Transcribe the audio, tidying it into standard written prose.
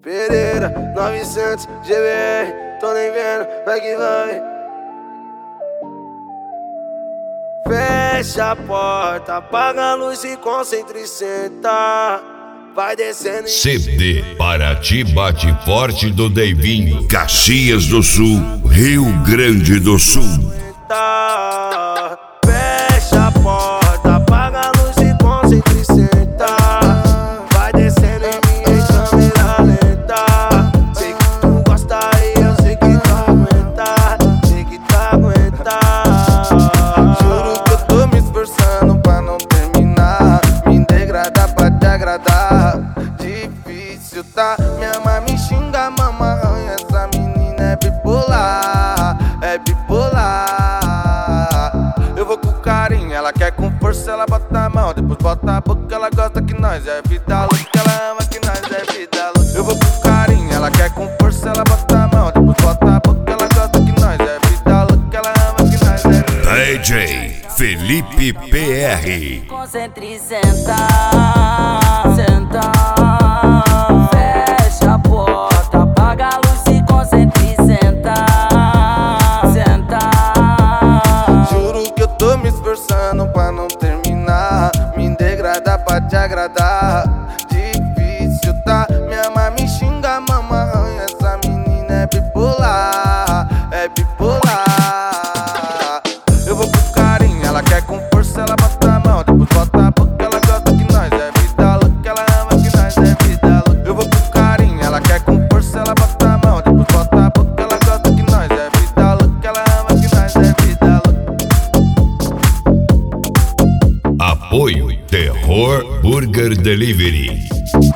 Pereira, 900, GBR, tô nem vendo, vai que vai. Fecha a porta, apaga a luz e concentra e senta. Vai descendo. CD Paraty Bate Forte do Deivinho, Caxias do Sul, Rio Grande do Sul. Fecha a porta, apaga a luz e concentra e senta. Vai descendo em mim em câmera lenta. Sei que tu gosta e eu sei que tu aguenta. Sei que tu aguenta. Juro que eu tô me esforçando pra não terminar. Me degradar pra te agradar. Difícil, tá? Minha mãe me xinga, mama arranha. Essa menina é bipolar. É bipolar. Eu vou com carinho, ela quer com força, ela bota a mão, depois bota a boca, ela gosta que nós é vida louca, ela ama que nós é vida louca. Eu vou com carinho, ela quer com força, ela bota a mão, depois bota a boca, ela gosta que nós é vida louca, ela ama que nós é vida louca. DJ Felipe PR. Concentre e senta, senta. Fecha a porta, apaga a luz e concentre e senta, senta. Juro que eu tô me esforçando pra não terminar. Me degradar pra te agradar. Difícil, tá? Minha mãe me xinga, mama arranha. Essa menina é bipolar. É bipolar. Eu vou com carinho, ela quer com força, ela bota a mão, depois bota a boca, ela gosta que nós é vida louca, ela ama que nós é vida louca. Eu vou com carinho, ela quer com força, ela bota a mão, depois bota a boca, ela gosta que nós é vida louca, ela ama que nós é vida louca. Apoio Terror Burger Delivery.